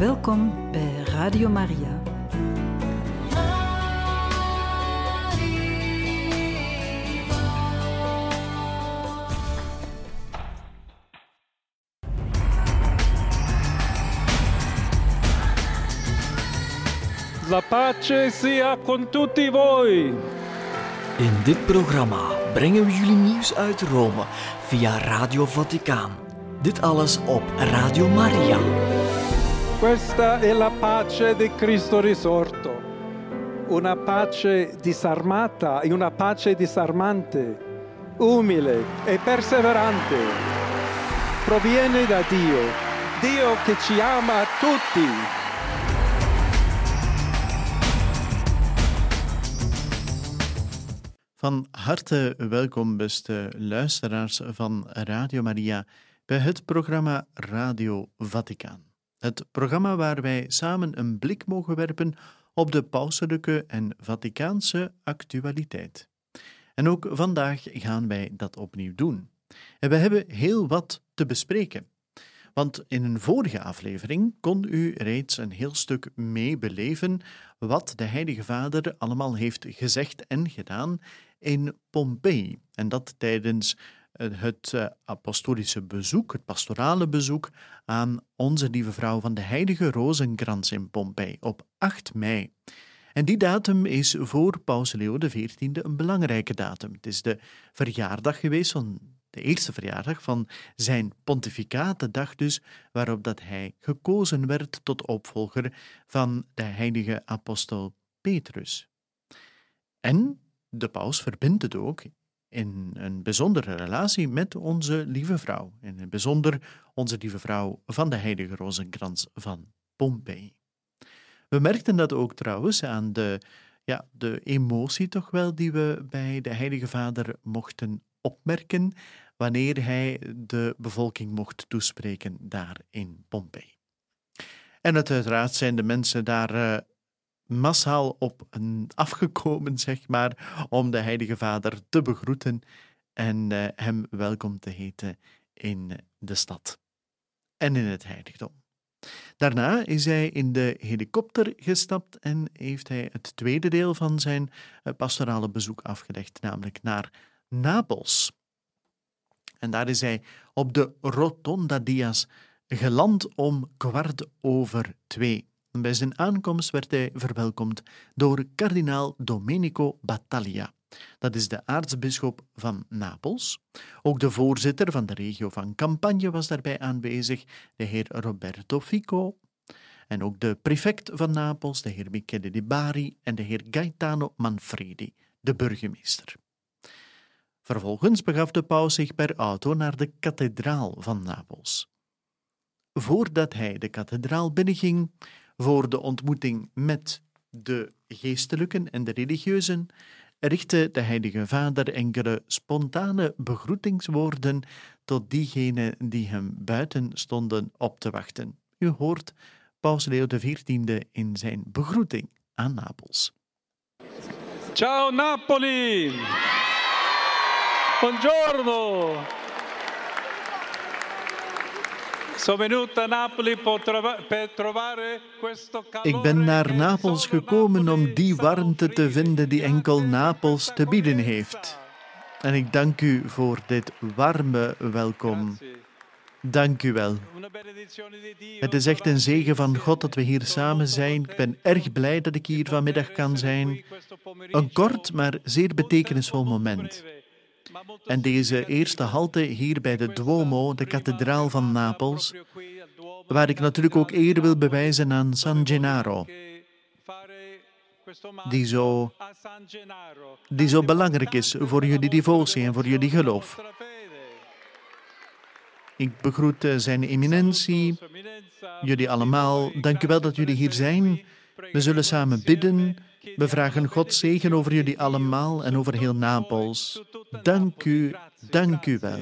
Welkom bij Radio Maria. La pace sia con tutti voi. In dit programma brengen we jullie nieuws uit Rome via Radio Vaticaan. Dit alles op Radio Maria. Questa è la pace di Cristo risorto. Una pace disarmata e una pace disarmante, umile e perseverante. Proviene da Dio, Dio che ci ama tutti. Van harte welkom, beste luisteraars van Radio Maria, bij het programma Radio Vaticaan. Het programma waar wij samen een blik mogen werpen op de pauselijke en Vaticaanse actualiteit. En ook vandaag gaan wij dat opnieuw doen. En we hebben heel wat te bespreken. Want in een vorige aflevering kon u reeds een heel stuk meebeleven wat de Heilige Vader allemaal heeft gezegd en gedaan in Pompeii. En dat tijdens het apostolische bezoek, het pastorale bezoek aan onze Lieve Vrouw van de Heilige Rozenkrans in Pompeii op 8 mei. En die datum is voor Paus Leo XIV een belangrijke datum. Het is de verjaardag geweest van de eerste verjaardag van zijn pontificaat, de dag dus waarop dat hij gekozen werd tot opvolger van de heilige apostel Petrus. En de paus verbindt het ook in een bijzondere relatie met onze Lieve Vrouw, in het bijzonder onze Lieve Vrouw van de Heilige Rozenkrans van Pompeii. We merkten dat ook trouwens aan de emotie toch wel die we bij de Heilige Vader mochten opmerken wanneer hij de bevolking mocht toespreken daar in Pompeii. En uiteraard zijn de mensen daar massaal op afgekomen, zeg maar, om de Heilige Vader te begroeten en hem welkom te heten in de stad en in het heiligdom. Daarna is hij in de helikopter gestapt en heeft hij het tweede deel van zijn pastorale bezoek afgelegd, namelijk naar Napels. En daar is hij op de Rotonda Dias geland om 2:15. En bij zijn aankomst werd hij verwelkomd door kardinaal Domenico Battaglia. Dat is de aartsbisschop van Napels. Ook de voorzitter van de regio van Campagne was daarbij aanwezig, de heer Roberto Fico. En ook de prefect van Napels, de heer Michele Di Bari, en de heer Gaetano Manfredi, de burgemeester. Vervolgens begaf de paus zich per auto naar de kathedraal van Napels. Voordat hij de kathedraal binnenging, voor de ontmoeting met de geestelijken en de religieuzen, richtte de Heilige Vader enkele spontane begroetingswoorden tot diegenen die hem buiten stonden op te wachten. U hoort Paus Leo XIV in zijn begroeting aan Napels. Ciao Napoli! Buongiorno! Sono venuto a Napoli per trovare questo calore. Ik ben naar Napels gekomen om die warmte te vinden die enkel Napels te bieden heeft. En ik dank u voor dit warme welkom. Dank u wel. Het is echt een zegen van God dat we hier samen zijn. Ik ben erg blij dat ik hier vanmiddag kan zijn. Een kort, maar zeer betekenisvol moment. En deze eerste halte hier bij de Duomo, de kathedraal van Napels, waar ik natuurlijk ook eer wil bewijzen aan San Gennaro, die zo belangrijk is voor jullie devotie en voor jullie geloof. Ik begroet zijn eminentie, jullie allemaal. Dank u wel dat jullie hier zijn. We zullen samen bidden. We vragen Gods zegen over jullie allemaal en over heel Napels. Dank u wel.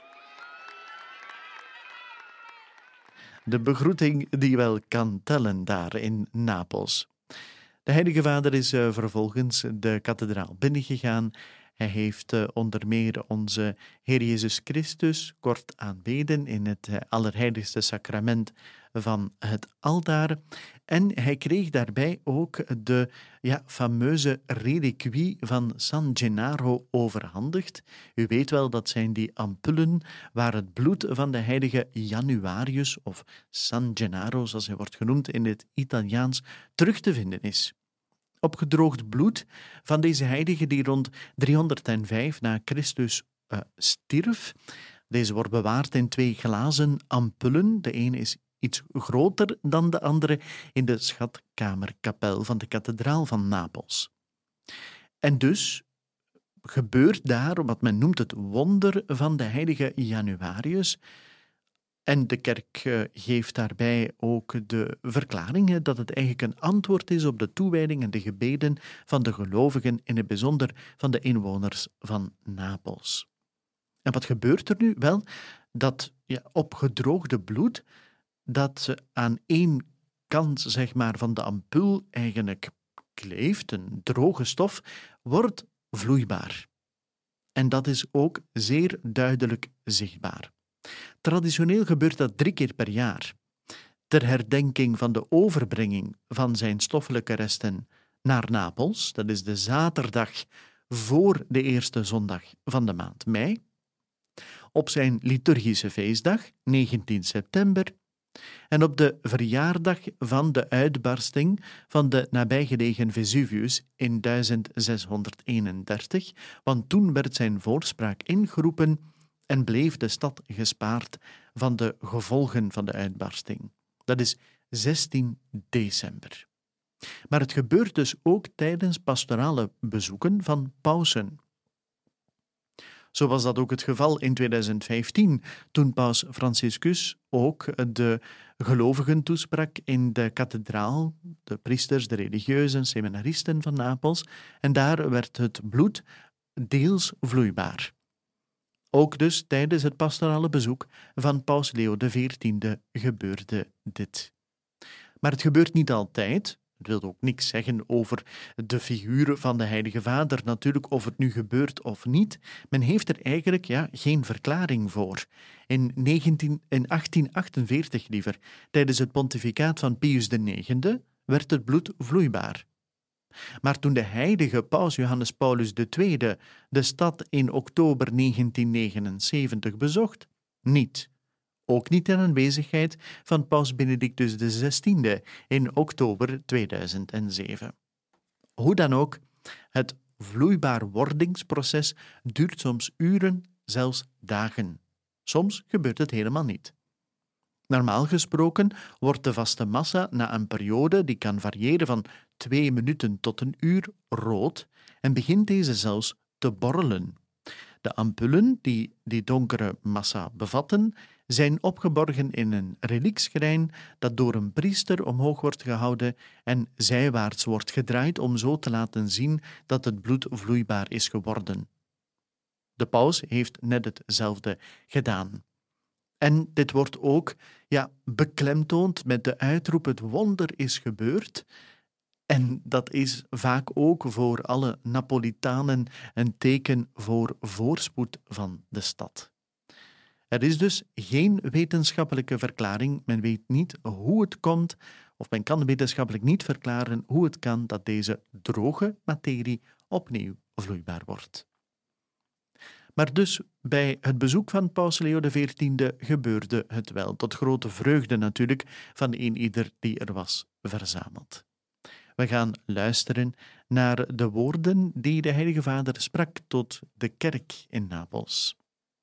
De begroeting die wel kan tellen daar in Napels. De Heilige Vader is vervolgens de kathedraal binnengegaan Hij heeft onder meer onze Heer Jezus Christus kort aanbeden in het allerheiligste sacrament van het altaar. En hij kreeg daarbij ook de fameuze reliquie van San Gennaro overhandigd. U weet wel, dat zijn die ampullen waar het bloed van de heilige Januarius, of San Gennaro, zoals hij wordt genoemd in het Italiaans, terug te vinden is. Opgedroogd bloed van deze heilige die rond 305 na Christus stierf. Deze wordt bewaard in 2 glazen ampullen. De ene is iets groter dan de andere in de schatkamerkapel van de kathedraal van Napels. En dus gebeurt daar wat men noemt het wonder van de heilige Januarius. En de kerk geeft daarbij ook de verklaring dat het eigenlijk een antwoord is op de toewijding en de gebeden van de gelovigen, in het bijzonder van de inwoners van Napels. En wat gebeurt er nu? Wel, dat opgedroogde bloed, dat aan één kant van de ampul eigenlijk kleeft, een droge stof, wordt vloeibaar. En dat is ook zeer duidelijk zichtbaar. Traditioneel gebeurt dat 3 keer per jaar, ter herdenking van de overbrenging van zijn stoffelijke resten naar Napels. Dat is de zaterdag voor de eerste zondag van de maand mei. Op zijn liturgische feestdag, 19 september, en op de verjaardag van de uitbarsting van de nabijgelegen Vesuvius in 1631, want toen werd zijn voorspraak ingeroepen en bleef de stad gespaard van de gevolgen van de uitbarsting. Dat is 16 december. Maar het gebeurt dus ook tijdens pastorale bezoeken van pausen. Zo was dat ook het geval in 2015, toen paus Franciscus ook de gelovigen toesprak in de kathedraal, de priesters, de religieuzen, seminaristen van Napels, en daar werd het bloed deels vloeibaar. Ook dus tijdens het pastorale bezoek van paus Leo XIV gebeurde dit. Maar het gebeurt niet altijd. Het wil ook niks zeggen over de figuur van de Heilige Vader, natuurlijk, of het nu gebeurt of niet. Men heeft er eigenlijk geen verklaring voor. In 1848 liever, tijdens het pontificaat van Pius IX, werd het bloed vloeibaar. Maar toen de heilige paus Johannes Paulus II de stad in oktober 1979 bezocht, niet. Ook niet in aanwezigheid van paus Benedictus XVI in oktober 2007. Hoe dan ook, het vloeibaar wordingsproces duurt soms uren, zelfs dagen. Soms gebeurt het helemaal niet. Normaal gesproken wordt de vaste massa na een periode die kan variëren van 2 minuten tot 1 uur rood en begint deze zelfs te borrelen. De ampullen die die donkere massa bevatten, zijn opgeborgen in een reliekschrijn dat door een priester omhoog wordt gehouden en zijwaarts wordt gedraaid om zo te laten zien dat het bloed vloeibaar is geworden. De paus heeft net hetzelfde gedaan. En dit wordt ook beklemtoond met de uitroep: het wonder is gebeurd. En dat is vaak ook voor alle Napolitanen een teken voor voorspoed van de stad. Er is dus geen wetenschappelijke verklaring. Men weet niet hoe het komt, of men kan wetenschappelijk niet verklaren hoe het kan dat deze droge materie opnieuw vloeibaar wordt. Maar dus bij het bezoek van paus Leo XIV gebeurde het wel, tot grote vreugde natuurlijk van ieder die er was verzameld. We gaan luisteren naar de woorden die de Heilige Vader sprak tot de kerk in Napels.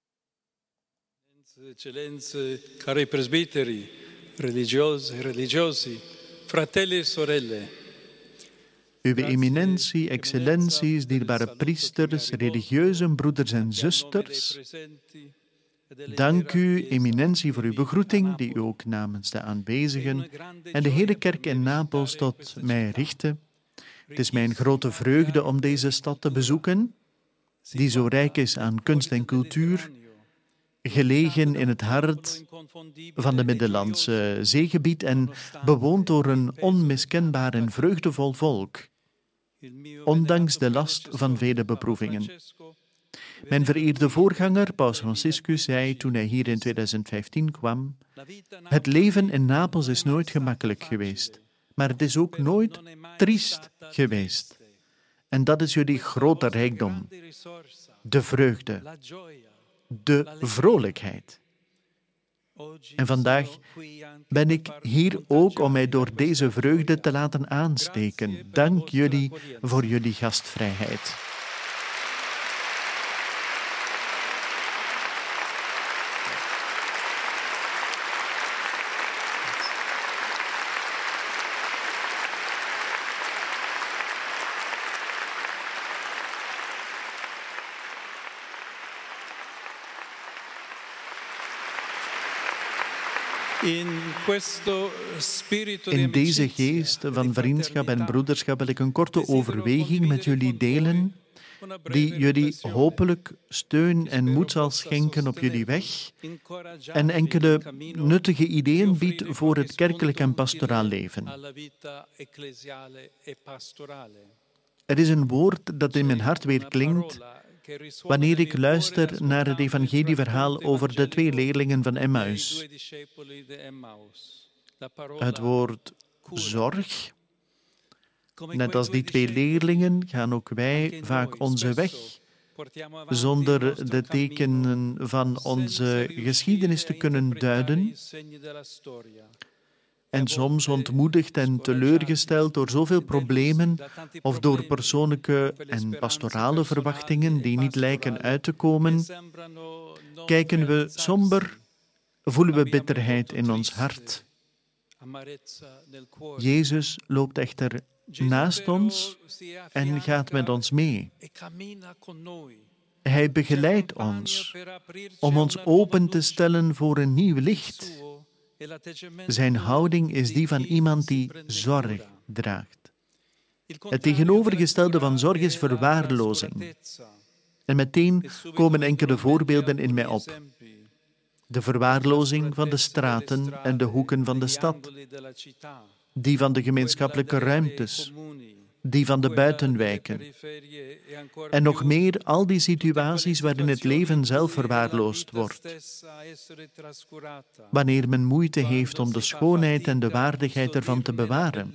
Eccellenze, cari presbiteri, religiose e religiosi, fratelli e sorelle. Uw eminentie, excellenties, dierbare priesters, religieuze broeders en zusters, dank u, eminentie, voor uw begroeting, die u ook namens de aanwezigen en de hele kerk in Napels tot mij richtte. Het is mijn grote vreugde om deze stad te bezoeken, die zo rijk is aan kunst en cultuur, gelegen in het hart van de Middellandse Zeegebied en bewoond door een onmiskenbaar en vreugdevol volk. ondanks de last van vele beproevingen. Mijn vereerde voorganger, Paus Franciscus, zei toen hij hier in 2015 kwam: het leven in Napels is nooit gemakkelijk geweest, maar het is ook nooit triest geweest. En dat is jullie grote rijkdom, de vreugde, de vrolijkheid. En vandaag ben ik hier ook om mij door deze vreugde te laten aansteken. Dank jullie voor jullie gastvrijheid. In deze geest van vriendschap en broederschap wil ik een korte overweging met jullie delen, die jullie hopelijk steun en moed zal schenken op jullie weg en enkele nuttige ideeën biedt voor het kerkelijk en pastoraal leven. Er is een woord dat in mijn hart weer klinkt wanneer ik luister naar het evangelieverhaal over de 2 leerlingen van Emmaus. Het woord zorg. Net als die 2 leerlingen gaan ook wij vaak onze weg zonder de tekenen van onze geschiedenis te kunnen duiden. En soms ontmoedigd en teleurgesteld door zoveel problemen of door persoonlijke en pastorale verwachtingen die niet lijken uit te komen, kijken we somber, voelen we bitterheid in ons hart. Jezus loopt echter naast ons en gaat met ons mee. Hij begeleidt ons om ons open te stellen voor een nieuw licht. Zijn houding is die van iemand die zorg draagt. Het tegenovergestelde van zorg is verwaarlozing. En meteen komen enkele voorbeelden in mij op. De verwaarlozing van de straten en de hoeken van de stad, die van de gemeenschappelijke ruimtes, die van de buitenwijken. En nog meer al die situaties waarin het leven zelf verwaarloosd wordt. Wanneer men moeite heeft om de schoonheid en de waardigheid ervan te bewaren.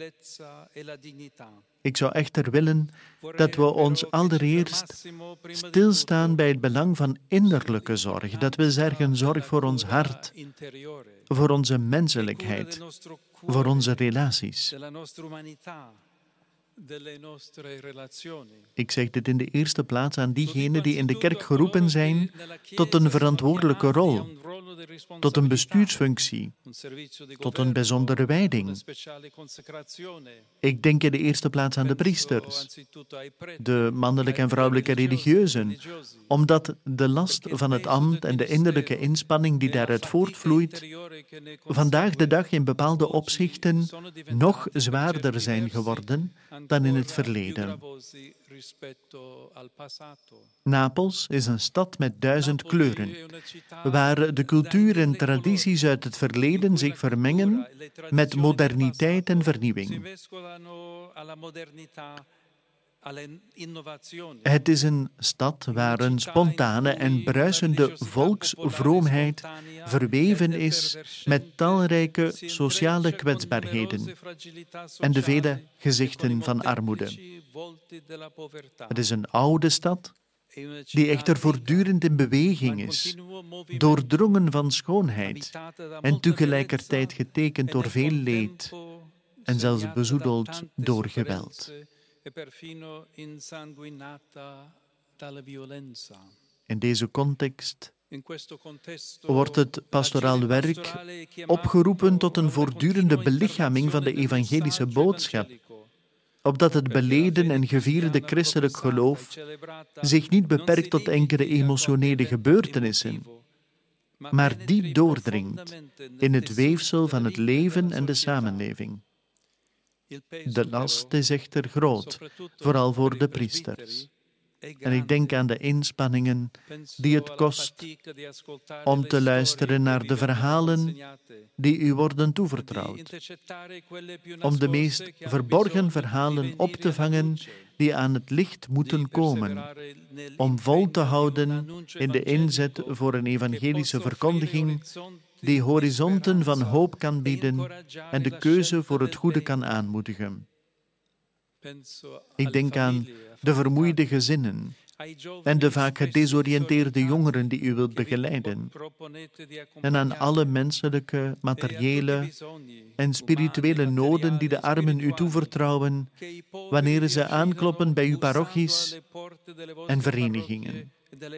Ik zou echter willen dat we ons allereerst stilstaan bij het belang van innerlijke zorg. Dat wil zeggen zorg voor ons hart, voor onze menselijkheid, voor onze relaties. Ik zeg dit in de eerste plaats aan diegenen die in de kerk geroepen zijn tot een verantwoordelijke rol, tot een bestuursfunctie, tot een bijzondere wijding. Ik denk in de eerste plaats aan de priesters, de mannelijke en vrouwelijke religieuzen, omdat de last van het ambt en de innerlijke inspanning die daaruit voortvloeit, vandaag de dag in bepaalde opzichten nog zwaarder zijn geworden dan in het verleden. Napels is een stad met 1000 kleuren, waar de cultuur en tradities uit het verleden zich vermengen met moderniteit en vernieuwing. Het is een stad waar een spontane en bruisende volksvroomheid verweven is met talrijke sociale kwetsbaarheden en de vele gezichten van armoede. Het is een oude stad die echter voortdurend in beweging is, doordrongen van schoonheid en tegelijkertijd getekend door veel leed en zelfs bezoedeld door geweld. In deze context wordt het pastoraal werk opgeroepen tot een voortdurende belichaming van de evangelische boodschap, opdat het beleden en gevierde christelijk geloof zich niet beperkt tot enkele emotionele gebeurtenissen, maar diep doordringt in het weefsel van het leven en de samenleving. De last is echter groot, vooral voor de priesters. En ik denk aan de inspanningen die het kost om te luisteren naar de verhalen die u worden toevertrouwd, om de meest verborgen verhalen op te vangen die aan het licht moeten komen, om vol te houden in de inzet voor een evangelische verkondiging die horizonten van hoop kan bieden en de keuze voor het goede kan aanmoedigen. Ik denk aan de vermoeide gezinnen en de vaak gedesoriënteerde jongeren die u wilt begeleiden, en aan alle menselijke, materiële en spirituele noden die de armen u toevertrouwen wanneer ze aankloppen bij uw parochies en verenigingen.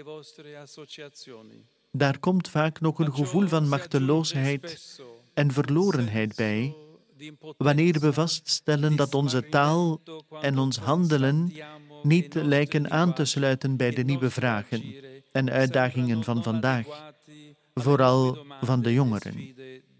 Daar komt vaak nog een gevoel van machteloosheid en verlorenheid bij, wanneer we vaststellen dat onze taal en ons handelen niet lijken aan te sluiten bij de nieuwe vragen en uitdagingen van vandaag, vooral van de jongeren.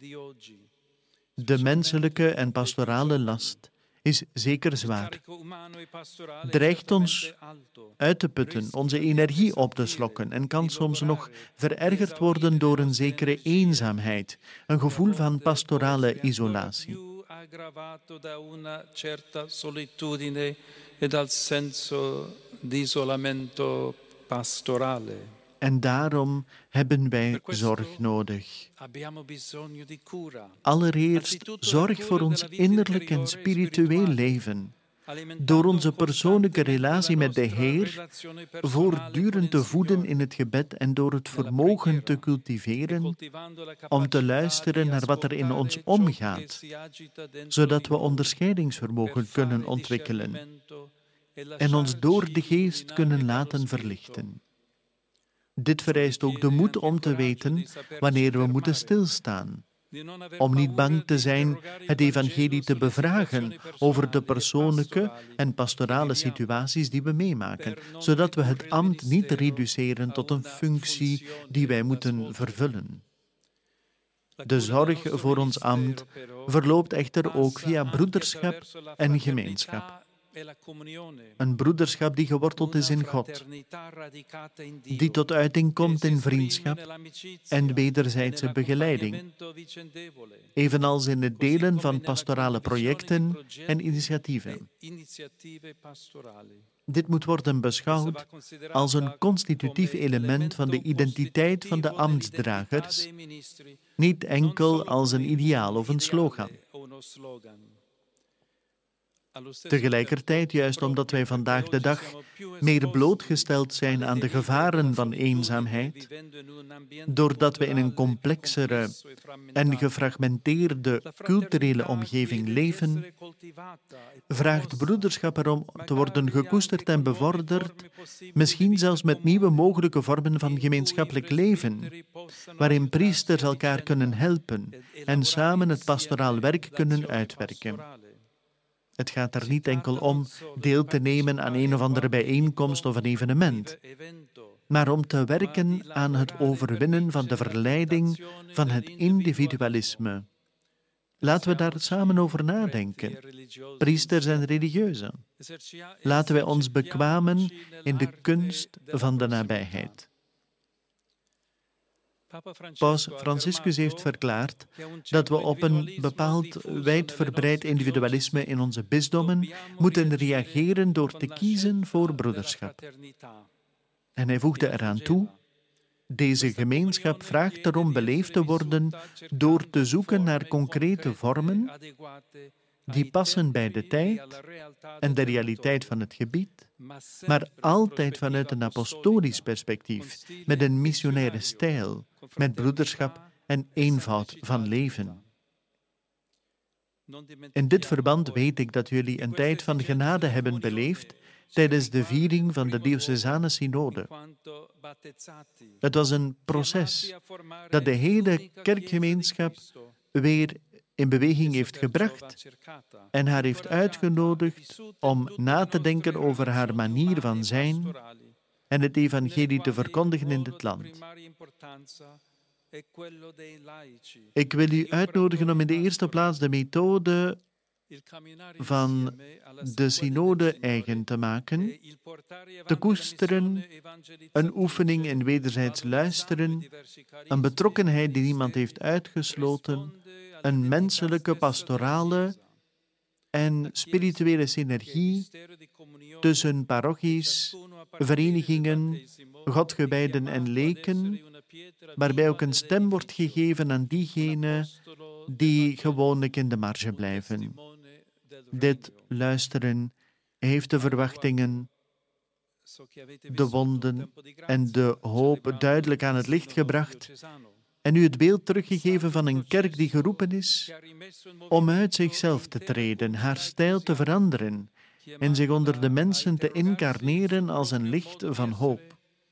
De menselijke en pastorale last is zeker zwaar. Dreigt ons uit te putten, onze energie op te slokken en kan soms nog verergerd worden door een zekere eenzaamheid, een gevoel van pastorale isolatie. Aggravato da una certa solitudine e dal senso di isolamento pastorale. En daarom hebben wij zorg nodig. Allereerst zorg voor ons innerlijk en spiritueel leven. Door onze persoonlijke relatie met de Heer voortdurend te voeden in het gebed en door het vermogen te cultiveren om te luisteren naar wat er in ons omgaat, zodat we onderscheidingsvermogen kunnen ontwikkelen en ons door de Geest kunnen laten verlichten. Dit vereist ook de moed om te weten wanneer we moeten stilstaan, om niet bang te zijn het evangelie te bevragen over de persoonlijke en pastorale situaties die we meemaken, zodat we het ambt niet reduceren tot een functie die wij moeten vervullen. De zorg voor ons ambt verloopt echter ook via broederschap en gemeenschap. Een broederschap die geworteld is in God, die tot uiting komt in vriendschap en wederzijdse begeleiding, evenals in het delen van pastorale projecten en initiatieven. Dit moet worden beschouwd als een constitutief element van de identiteit van de ambtsdragers, niet enkel als een ideaal of een slogan. Tegelijkertijd, juist omdat wij vandaag de dag meer blootgesteld zijn aan de gevaren van eenzaamheid, doordat we in een complexere en gefragmenteerde culturele omgeving leven, vraagt broederschap erom te worden gekoesterd en bevorderd, misschien zelfs met nieuwe mogelijke vormen van gemeenschappelijk leven, waarin priesters elkaar kunnen helpen en samen het pastoraal werk kunnen uitwerken. Het gaat er niet enkel om deel te nemen aan een of andere bijeenkomst of een evenement, maar om te werken aan het overwinnen van de verleiding van het individualisme. Laten we daar samen over nadenken, priesters en religieuzen. Laten wij ons bekwamen in de kunst van de nabijheid. Paus Franciscus heeft verklaard dat we op een bepaald wijdverbreid individualisme in onze bisdommen moeten reageren door te kiezen voor broederschap. En hij voegde eraan toe: deze gemeenschap vraagt erom beleefd te worden door te zoeken naar concrete vormen die passen bij de tijd en de realiteit van het gebied, maar altijd vanuit een apostolisch perspectief, met een missionaire stijl, met broederschap en eenvoud van leven. In dit verband weet ik dat jullie een tijd van genade hebben beleefd tijdens de viering van de diocesane synode. Het was een proces dat de hele kerkgemeenschap weer in beweging heeft gebracht en haar heeft uitgenodigd om na te denken over haar manier van zijn en het evangelie te verkondigen in dit land. Ik wil u uitnodigen om in de eerste plaats de methode van de synode eigen te maken, te koesteren, een oefening in wederzijds luisteren, een betrokkenheid die niemand heeft uitgesloten, een menselijke, pastorale en spirituele synergie tussen parochies, verenigingen, godgewijden en leken, waarbij ook een stem wordt gegeven aan diegenen die gewoonlijk in de marge blijven. Dit luisteren heeft de verwachtingen, de wonden en de hoop duidelijk aan het licht gebracht en u het beeld teruggegeven van een kerk die geroepen is om uit zichzelf te treden, haar stijl te veranderen en zich onder de mensen te incarneren als een licht van hoop.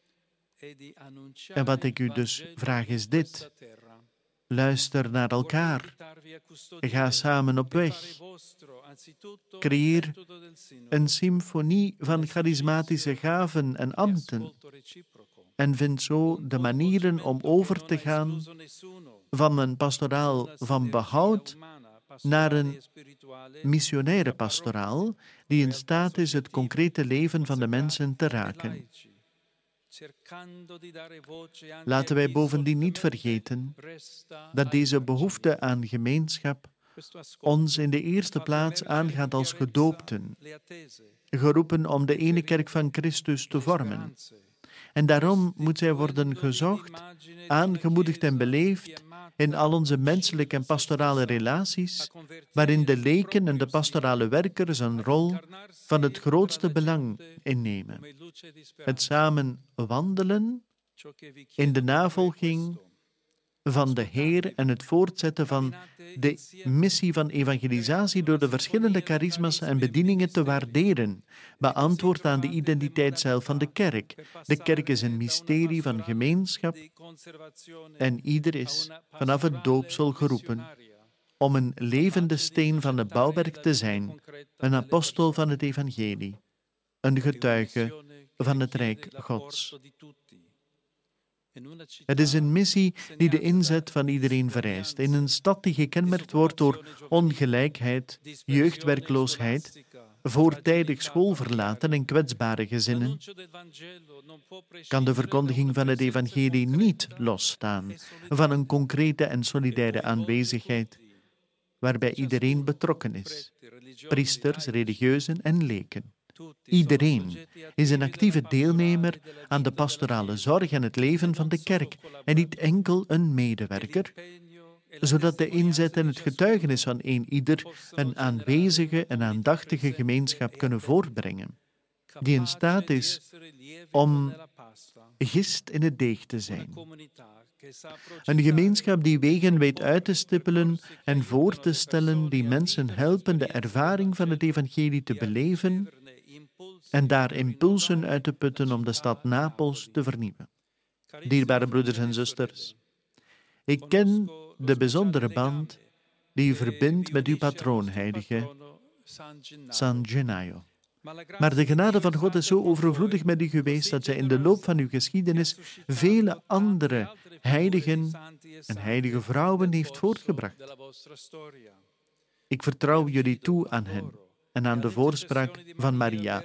En wat ik u dus vraag is dit: luister naar elkaar, ga samen op weg, creëer een symfonie van charismatische gaven en ambten en vind zo de manieren om over te gaan van een pastoraal van behoud naar een missionaire pastoraal die in staat is het concrete leven van de mensen te raken. Laten wij bovendien niet vergeten dat deze behoefte aan gemeenschap ons in de eerste plaats aangaat als gedoopten, geroepen om de ene kerk van Christus te vormen. En daarom moet zij worden gezocht, aangemoedigd en beleefd in al onze menselijke en pastorale relaties, waarin de leken en de pastorale werkers een rol van het grootste belang innemen. Het samen wandelen in de navolging van de Heer en het voortzetten van de missie van evangelisatie door de verschillende charisma's en bedieningen te waarderen, beantwoordt aan de identiteit zelf van de kerk. De kerk is een mysterie van gemeenschap en ieder is vanaf het doopsel geroepen om een levende steen van het bouwwerk te zijn, een apostel van het evangelie, een getuige van het Rijk Gods. Het is een missie die de inzet van iedereen vereist. In een stad die gekenmerkt wordt door ongelijkheid, jeugdwerkloosheid, voortijdig schoolverlaten en kwetsbare gezinnen, kan de verkondiging van het evangelie niet losstaan van een concrete en solidaire aanwezigheid, waarbij iedereen betrokken is, priesters, religieuzen en leken. Iedereen is een actieve deelnemer aan de pastorale zorg en het leven van de kerk en niet enkel een medewerker, zodat de inzet en het getuigenis van ieder een aanwezige en aandachtige gemeenschap kunnen voortbrengen, die in staat is om gist in het deeg te zijn. Een gemeenschap die wegen weet uit te stippelen en voor te stellen die mensen helpen de ervaring van het evangelie te beleven en daar impulsen uit te putten om de stad Napels te vernieuwen. Dierbare broeders en zusters, ik ken de bijzondere band die u verbindt met uw patroon, heilige San Gennaio. Maar de genade van God is zo overvloedig met u geweest dat zij in de loop van uw geschiedenis vele andere heiligen en heilige vrouwen heeft voortgebracht. Ik vertrouw jullie toe aan hen en aan de voorspraak van Maria,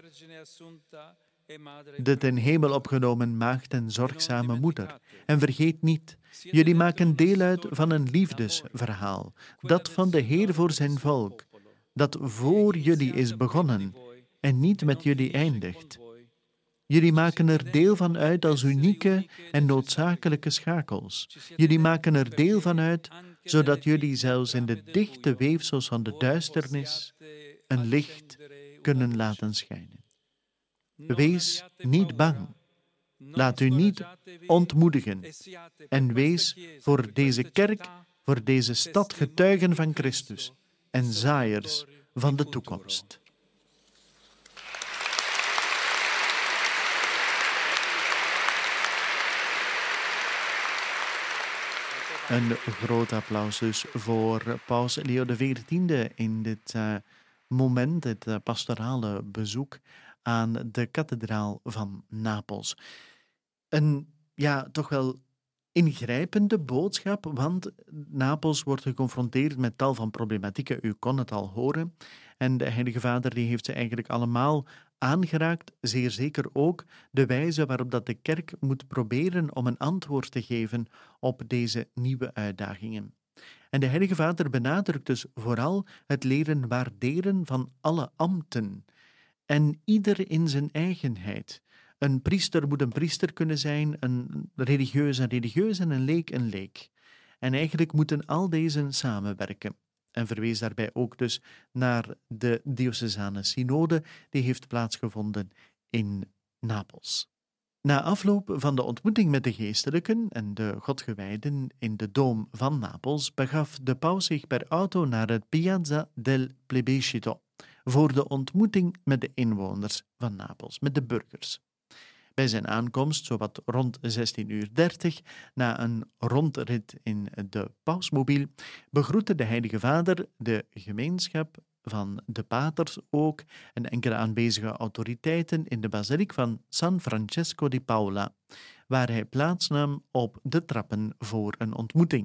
de ten hemel opgenomen maagd en zorgzame moeder. En vergeet niet, jullie maken deel uit van een liefdesverhaal, dat van de Heer voor zijn volk, dat voor jullie is begonnen en niet met jullie eindigt. Jullie maken er deel van uit als unieke en noodzakelijke schakels. Jullie maken er deel van uit, zodat jullie zelfs in de dichte weefsels van de duisternis een licht kunnen laten schijnen. Wees niet bang. Laat u niet ontmoedigen. En wees voor deze kerk, voor deze stad getuigen van Christus en zaaiers van de toekomst. Een groot applaus dus voor Paus Leo XIV in dit moment, dit pastorale bezoek aan de kathedraal van Napels. Een toch wel ingrijpende boodschap, want Napels wordt geconfronteerd met tal van problematieken. U kon het al horen. En de Heilige Vader die heeft ze eigenlijk allemaal aangeraakt. Zeer zeker ook de wijze waarop dat de kerk moet proberen om een antwoord te geven op deze nieuwe uitdagingen. En de Heilige Vader benadrukt dus vooral het leren waarderen van alle ambten. En ieder in zijn eigenheid. Een priester moet een priester kunnen zijn, een religieus en een leek. En eigenlijk moeten al deze samenwerken. En verwees daarbij ook dus naar de diocesane synode die heeft plaatsgevonden in Napels. Na afloop van de ontmoeting met de geestelijken en de godgewijden in de Doom van Napels begaf de paus zich per auto naar het Piazza del Plebiscito voor de ontmoeting met de inwoners van Napels, met de burgers. Bij zijn aankomst, zowat rond 16:30, na een rondrit in de pausmobiel, begroette de Heilige Vader de gemeenschap van de paters ook en enkele aanwezige autoriteiten in de basiliek van San Francesco di Paola, waar hij plaatsnam op de trappen voor een ontmoeting.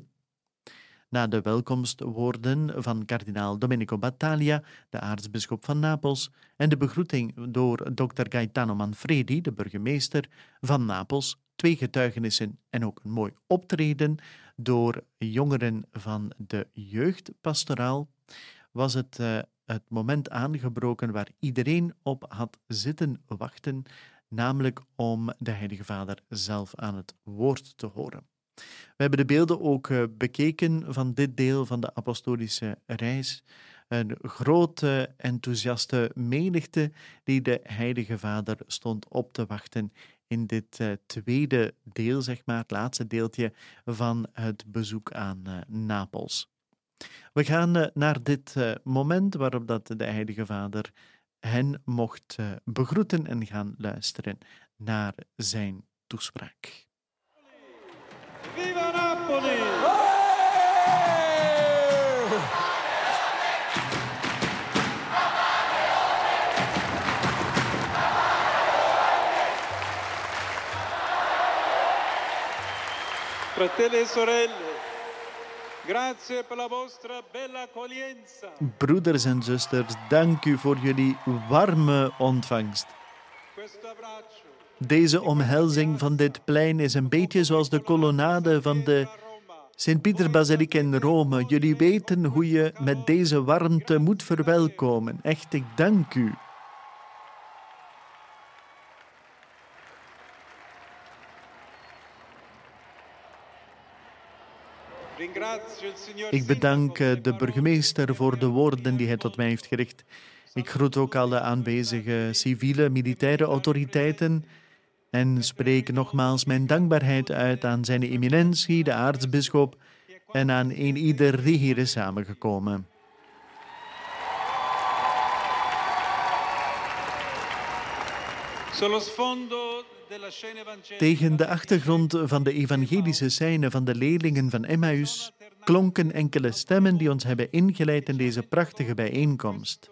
Na de welkomstwoorden van kardinaal Domenico Battaglia, de aartsbisschop van Napels, en de begroeting door Dr. Gaetano Manfredi, de burgemeester van Napels, 2 getuigenissen en ook een mooi optreden door jongeren van de jeugdpastoraal, was het moment aangebroken waar iedereen op had zitten wachten, namelijk om de Heilige Vader zelf aan het woord te horen. We hebben de beelden ook bekeken van dit deel van de apostolische reis. Een grote, enthousiaste menigte die de Heilige Vader stond op te wachten in dit tweede deel, het laatste deeltje van het bezoek aan Napels. We gaan naar dit moment waarop dat de Heilige Vader hen mocht begroeten en gaan luisteren naar zijn toespraak. Viva Napoli! Fratelli e sorelle, grazie per la vostra bella accoglienza. Broeders en zusters, dank u voor jullie warme ontvangst. Questo abbraccio. Deze omhelzing van dit plein is een beetje zoals de kolonnade van de Sint-Pietersbasiliek in Rome. Jullie weten hoe je met deze warmte moet verwelkomen. Echt, ik dank u. Ik bedank de burgemeester voor de woorden die hij tot mij heeft gericht. Ik groet ook alle aanwezige civiele, militaire autoriteiten en spreek nogmaals mijn dankbaarheid uit aan zijn eminentie, de aartsbisschop, en aan ieder die hier is samengekomen. Tegen de achtergrond van de evangelische scène van de leerlingen van Emmaus klonken enkele stemmen die ons hebben ingeleid in deze prachtige bijeenkomst.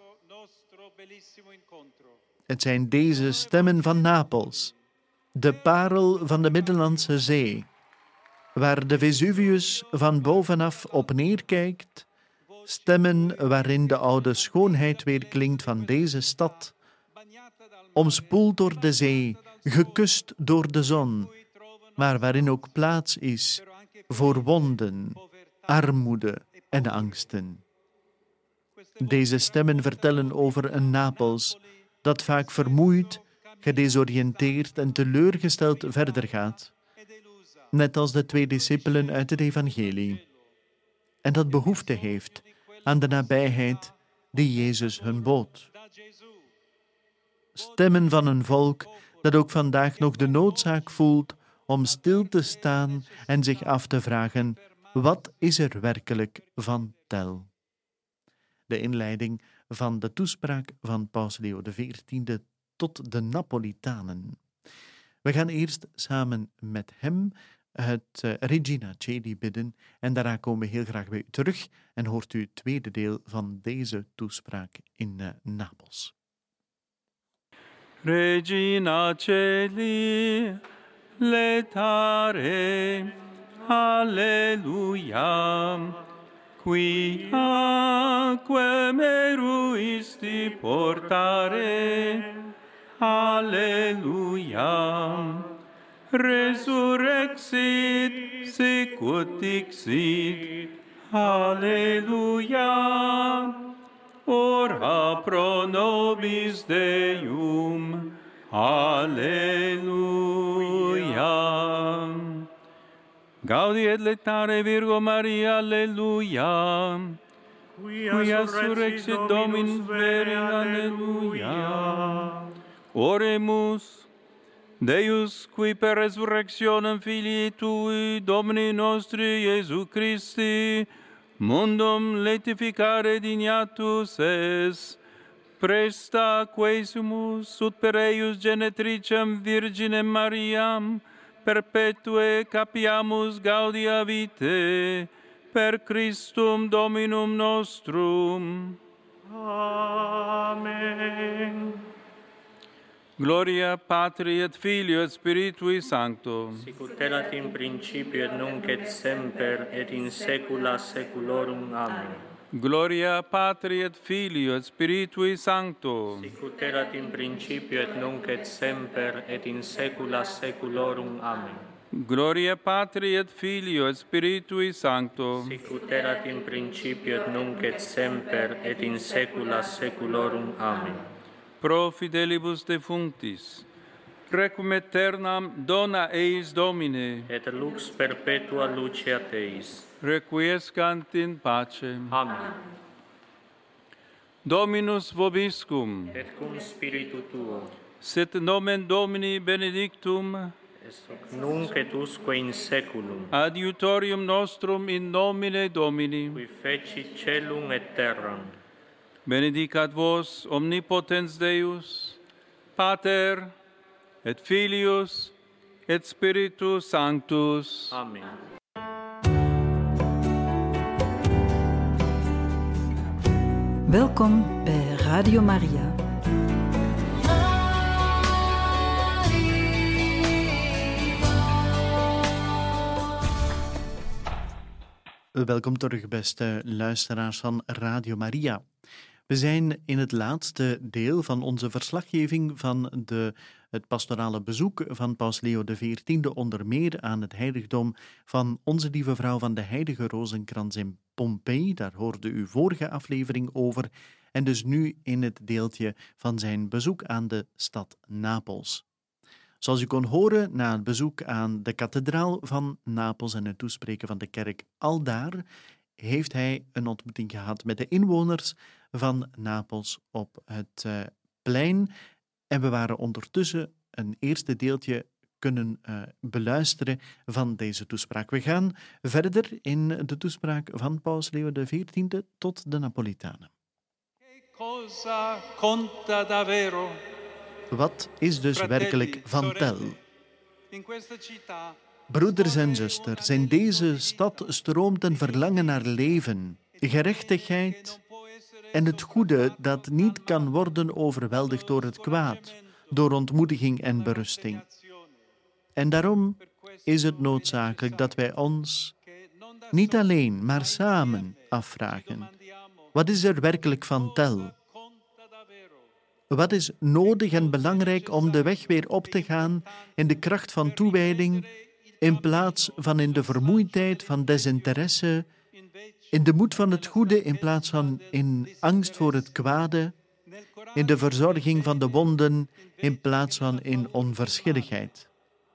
Het zijn deze stemmen van Napels, de parel van de Middellandse Zee, waar de Vesuvius van bovenaf op neerkijkt, stemmen waarin de oude schoonheid weerklinkt van deze stad, omspoeld door de zee, gekust door de zon, maar waarin ook plaats is voor wonden, armoede en angsten. Deze stemmen vertellen over een Napels dat vaak vermoeid, gedesoriënteerd en teleurgesteld verder gaat, net als de 2 discipelen uit het evangelie, en dat behoefte heeft aan de nabijheid die Jezus hun bood. Stemmen van een volk dat ook vandaag nog de noodzaak voelt om stil te staan en zich af te vragen: wat is er werkelijk van tel? De inleiding van de toespraak van Paus Leo XIV tot de Napolitanen. We gaan eerst samen met hem het Regina Coeli bidden en daarna komen we heel graag bij u terug en hoort u het tweede deel van deze toespraak in Napels. Regina Coeli, letare Alleluia. Quiaque meruisti portare. Alleluia. Resurrexit sicut dixit. Alleluia. Ora pro nobis Deum. Alleluia. Gaudi et laetare Virgo Maria, alleluia. Quia surrexit Dominus veri, alleluia. Oremus. Deus, qui per resurrectionem Filii Tui, Domini nostri Iesu Christi, mundum laetificare dignatus es, presta quesumus ut per eius genetricem Virginem Mariam, perpetue capiamus gaudia vitae, per Christum Dominum nostrum. Amen. Gloria Patri et Filio et Spiritui Sancto. Sicut erat in principio et nunc et semper et in saecula saeculorum. Amen. Gloria Patri et Filio et Spiritui Sancto. Sicut erat in principio et nunc et semper et in saecula saeculorum. Amen. Gloria Patri et Filio et Spiritui Sancto. Sicut erat in principio et nunc et semper et in saecula saeculorum. Amen. Pro fidelibus defunctis, requiem aeternam dona eis Domine, Et lux perpetua luceat eis. requiescant in pace. Amen. Dominus vobiscum, Et cum spiritu tuo, sit nomen Domini benedictum, est hoc nunc et usque in saeculum, adiutorium nostrum in nomine Domini. qui fecit caelum et terram. Benedicat vos omnipotens Deus, Pater et Filius et Spiritus Sanctus. Amen. Welkom bij Radio Maria. Welkom terug, beste luisteraars van Radio Maria. We zijn in het laatste deel van onze verslaggeving van het pastorale bezoek van Paus Leo XIV, onder meer aan het heiligdom van Onze Lieve Vrouw van de Heilige Rozenkrans in Pompeii. Daar hoorde u vorige aflevering over. En dus nu in het deeltje van zijn bezoek aan de stad Napels. Zoals u kon horen na het bezoek aan de kathedraal van Napels en het toespreken van de kerk aldaar, heeft hij een ontmoeting gehad met de inwoners van Napels op het plein. En we waren ondertussen een eerste deeltje kunnen beluisteren van deze toespraak. We gaan verder in de toespraak van Paus Leo XIV tot de Napolitanen. Cosa conta davvero? Wat is dus werkelijk van tel? Broeders en zusters, in deze stad stroomt een verlangen naar leven, gerechtigheid en het goede dat niet kan worden overweldigd door het kwaad, door ontmoediging en berusting. En daarom is het noodzakelijk dat wij ons niet alleen, maar samen afvragen: wat is er werkelijk van tel? Wat is nodig en belangrijk om de weg weer op te gaan in de kracht van toewijding, in plaats van in de vermoeidheid van desinteresse, in de moed van het goede in plaats van in angst voor het kwade, in de verzorging van de wonden in plaats van in onverschilligheid.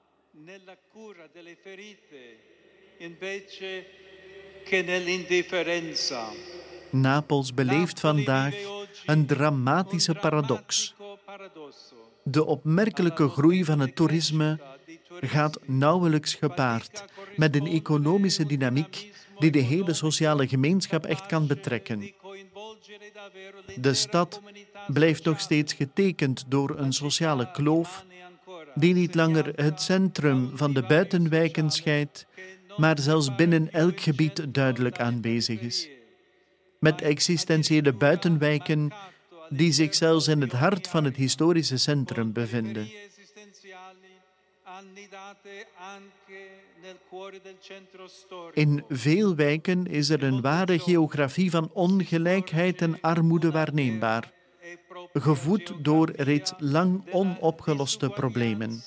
Napels beleeft vandaag een dramatische paradox. De opmerkelijke groei van het toerisme gaat nauwelijks gepaard met een economische dynamiek die de hele sociale gemeenschap echt kan betrekken. De stad blijft nog steeds getekend door een sociale kloof die niet langer het centrum van de buitenwijken scheidt, maar zelfs binnen elk gebied duidelijk aanwezig is. Met existentiële buitenwijken die zich zelfs in het hart van het historische centrum bevinden. In veel wijken is er een ware geografie van ongelijkheid en armoede waarneembaar, gevoed door reeds lang onopgeloste problemen.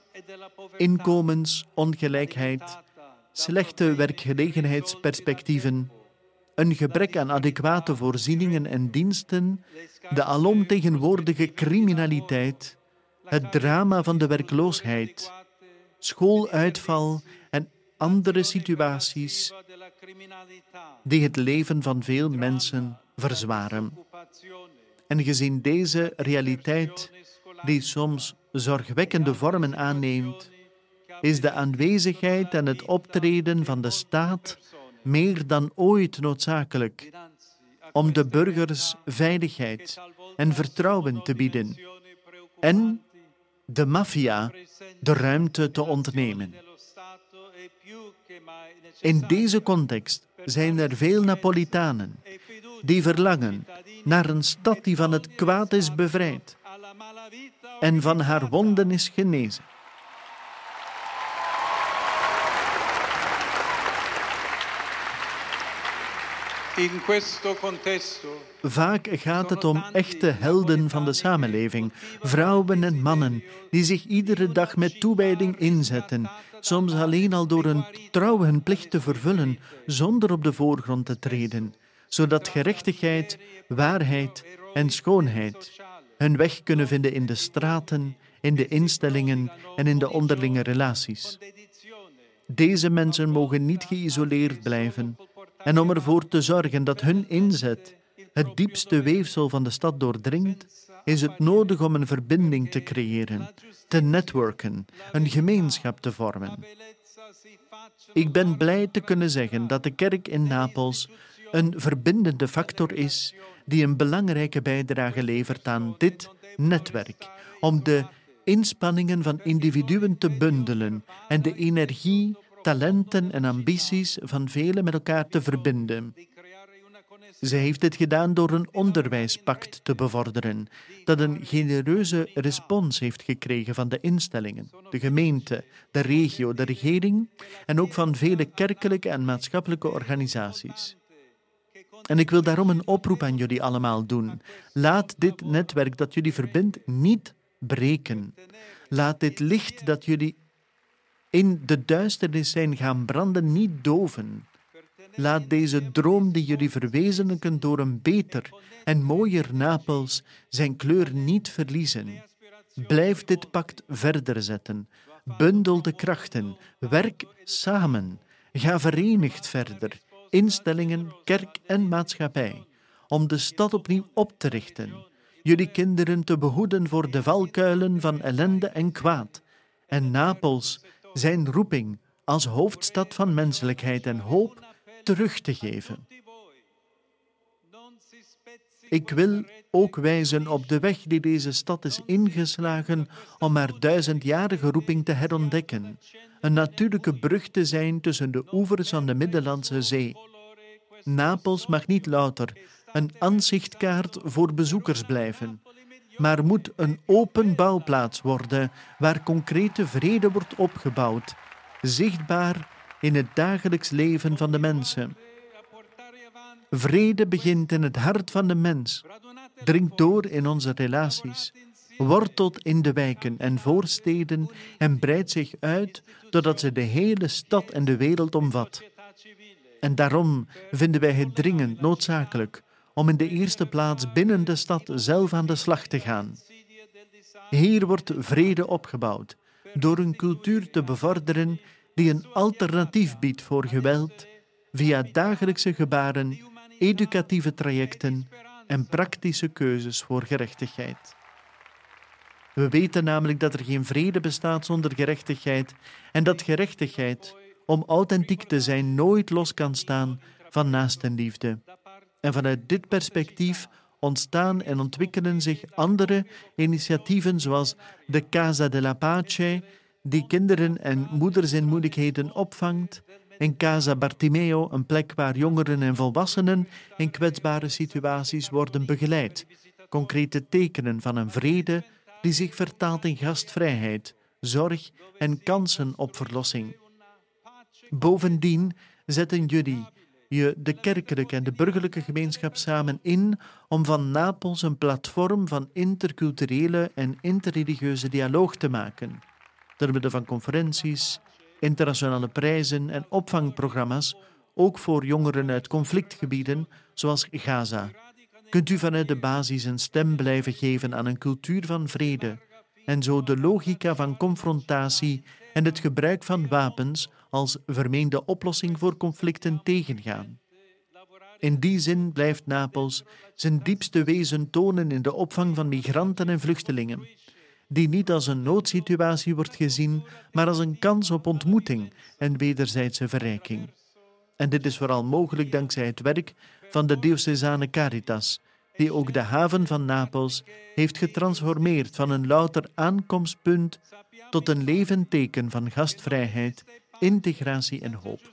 Inkomensongelijkheid, slechte werkgelegenheidsperspectieven, een gebrek aan adequate voorzieningen en diensten, de alomtegenwoordige criminaliteit, het drama van de werkloosheid, schooluitval en andere situaties die het leven van veel mensen verzwaren. En gezien deze realiteit, die soms zorgwekkende vormen aanneemt, is de aanwezigheid en het optreden van de staat meer dan ooit noodzakelijk om de burgers veiligheid en vertrouwen te bieden en de maffia de ruimte te ontnemen. In deze context zijn er veel Napolitanen die verlangen naar een stad die van het kwaad is bevrijd en van haar wonden is genezen. In questo contesto Vaak gaat het om echte helden van de samenleving, vrouwen en mannen, die zich iedere dag met toewijding inzetten, soms alleen al door hun trouw hun plicht te vervullen, zonder op de voorgrond te treden, zodat gerechtigheid, waarheid en schoonheid hun weg kunnen vinden in de straten, in de instellingen en in de onderlinge relaties. Deze mensen mogen niet geïsoleerd blijven. En om ervoor te zorgen dat hun inzet het diepste weefsel van de stad doordringt, is het nodig om een verbinding te creëren, te netwerken, een gemeenschap te vormen. Ik ben blij te kunnen zeggen dat de kerk in Napels een verbindende factor is die een belangrijke bijdrage levert aan dit netwerk, om de inspanningen van individuen te bundelen en de energie, talenten en ambities van velen met elkaar te verbinden. Zij heeft dit gedaan door een onderwijspact te bevorderen, dat een genereuze respons heeft gekregen van de instellingen, de gemeente, de regio, de regering en ook van vele kerkelijke en maatschappelijke organisaties. En ik wil daarom een oproep aan jullie allemaal doen. Laat dit netwerk dat jullie verbindt niet breken. Laat dit licht dat jullie in de duisternis zijn gaan branden niet doven. Laat deze droom die jullie verwezenlijken door een beter en mooier Napels zijn kleur niet verliezen. Blijf dit pact verder zetten. Bundel de krachten. Werk samen. Ga verenigd verder. Instellingen, kerk en maatschappij. Om de stad opnieuw op te richten. Jullie kinderen te behoeden voor de valkuilen van ellende en kwaad. En Napels zijn roeping als hoofdstad van menselijkheid en hoop terug te geven. Ik wil ook wijzen op de weg die deze stad is ingeslagen om haar 1000-jarige roeping te herontdekken. Een natuurlijke brug te zijn tussen de oevers van de Middellandse Zee. Napels mag niet louter een aanzichtkaart voor bezoekers blijven, maar moet een open bouwplaats worden waar concrete vrede wordt opgebouwd, zichtbaar in het dagelijks leven van de mensen. Vrede begint in het hart van de mens, dringt door in onze relaties, wortelt in de wijken en voorsteden en breidt zich uit totdat ze de hele stad en de wereld omvat. En daarom vinden wij het dringend noodzakelijk om in de eerste plaats binnen de stad zelf aan de slag te gaan. Hier wordt vrede opgebouwd door een cultuur te bevorderen die een alternatief biedt voor geweld via dagelijkse gebaren, educatieve trajecten en praktische keuzes voor gerechtigheid. We weten namelijk dat er geen vrede bestaat zonder gerechtigheid en dat gerechtigheid, om authentiek te zijn, nooit los kan staan van naastenliefde. En vanuit dit perspectief ontstaan en ontwikkelen zich andere initiatieven zoals de Casa della Pace, die kinderen en moeders in moeilijkheden opvangt, en Casa Bartimeo, een plek waar jongeren en volwassenen in kwetsbare situaties worden begeleid. Concrete tekenen van een vrede die zich vertaalt in gastvrijheid, zorg en kansen op verlossing. Bovendien zetten jullie je de kerkelijke en de burgerlijke gemeenschap samen in om van Napels een platform van interculturele en interreligieuze dialoog te maken. Door middel van conferenties, internationale prijzen en opvangprogramma's, ook voor jongeren uit conflictgebieden zoals Gaza, kunt u vanuit de basis een stem blijven geven aan een cultuur van vrede en zo de logica van confrontatie en het gebruik van wapens als vermeende oplossing voor conflicten tegengaan. In die zin blijft Napels zijn diepste wezen tonen in de opvang van migranten en vluchtelingen, die niet als een noodsituatie wordt gezien, maar als een kans op ontmoeting en wederzijdse verrijking. En dit is vooral mogelijk dankzij het werk van de Diocesane Caritas, die ook de haven van Napels heeft getransformeerd van een louter aankomstpunt tot een levend teken van gastvrijheid, integratie en hoop.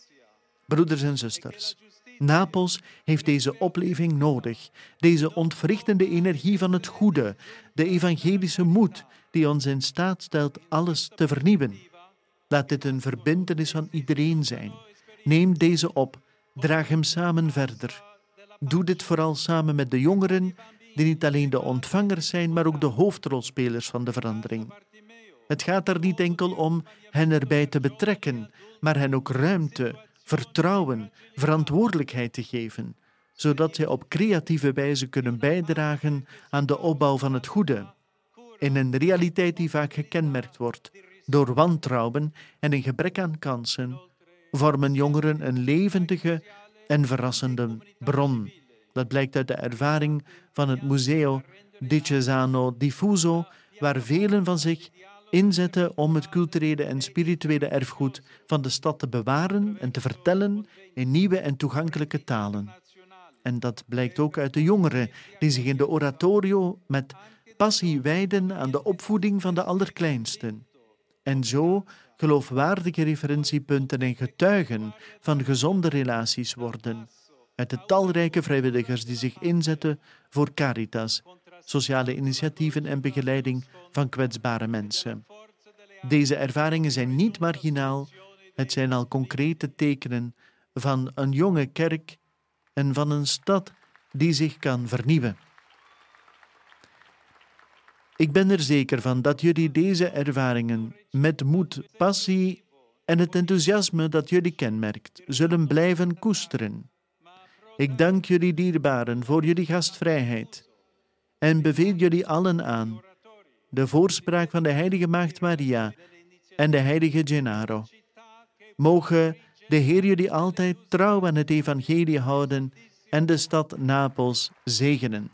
Broeders en zusters, Napels heeft deze opleving nodig, deze ontwrichtende energie van het goede, de evangelische moed die ons in staat stelt alles te vernieuwen. Laat dit een verbintenis van iedereen zijn. Neem deze op, draag hem samen verder. Doe dit vooral samen met de jongeren, die niet alleen de ontvangers zijn, maar ook de hoofdrolspelers van de verandering. Het gaat er niet enkel om hen erbij te betrekken, maar hen ook ruimte, vertrouwen, verantwoordelijkheid te geven, zodat zij op creatieve wijze kunnen bijdragen aan de opbouw van het goede. In een realiteit die vaak gekenmerkt wordt door wantrouwen en een gebrek aan kansen, vormen jongeren een levendige en verrassende bron. Dat blijkt uit de ervaring van het Museo Diocesano Diffuso, waar velen van zich inzetten om het culturele en spirituele erfgoed van de stad te bewaren en te vertellen in nieuwe en toegankelijke talen. En dat blijkt ook uit de jongeren die zich in de oratorio met passie wijden aan de opvoeding van de allerkleinsten. En zo geloofwaardige referentiepunten en getuigen van gezonde relaties worden. Uit de talrijke vrijwilligers die zich inzetten voor Caritas, sociale initiatieven en begeleiding van kwetsbare mensen. Deze ervaringen zijn niet marginaal, het zijn al concrete tekenen van een jonge kerk en van een stad die zich kan vernieuwen. Ik ben er zeker van dat jullie deze ervaringen met moed, passie en het enthousiasme dat jullie kenmerkt, zullen blijven koesteren. Ik dank jullie dierbaren voor jullie gastvrijheid en beveel jullie allen aan de voorspraak van de heilige Maagd Maria en de heilige Gennaro. Mogen de Heer jullie altijd trouw aan het evangelie houden en de stad Napels zegenen.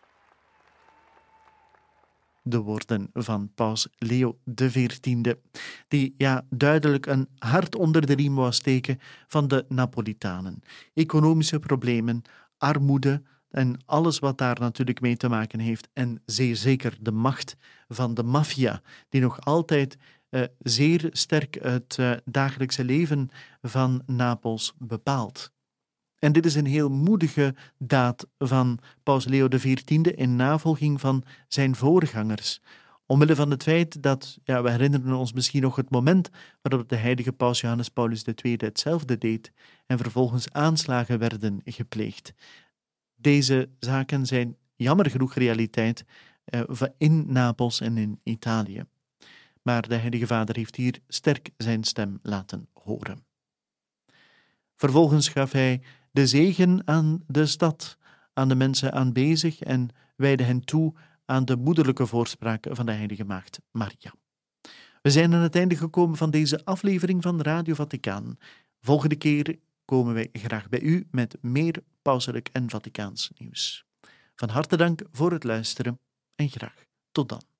De woorden van paus Leo XIV, die duidelijk een hart onder de riem wou steken van de Napolitanen. Economische problemen, armoede en alles wat daar natuurlijk mee te maken heeft. En zeer zeker de macht van de maffia, die nog altijd zeer sterk het dagelijkse leven van Napels bepaalt. En dit is een heel moedige daad van paus Leo XIV in navolging van zijn voorgangers. Omwille van het feit dat, we herinneren ons misschien nog het moment waarop de heilige paus Johannes Paulus II hetzelfde deed en vervolgens aanslagen werden gepleegd. Deze zaken zijn jammer genoeg realiteit in Napels en in Italië. Maar de heilige vader heeft hier sterk zijn stem laten horen. Vervolgens gaf hij de zegen aan de stad, aan de mensen aanwezig en wijdde hen toe aan de moederlijke voorspraak van de heilige Maagd Maria. We zijn aan het einde gekomen van deze aflevering van Radio Vaticaan. Volgende keer komen wij graag bij u met meer pauselijk en Vaticaans nieuws. Van harte dank voor het luisteren en graag tot dan.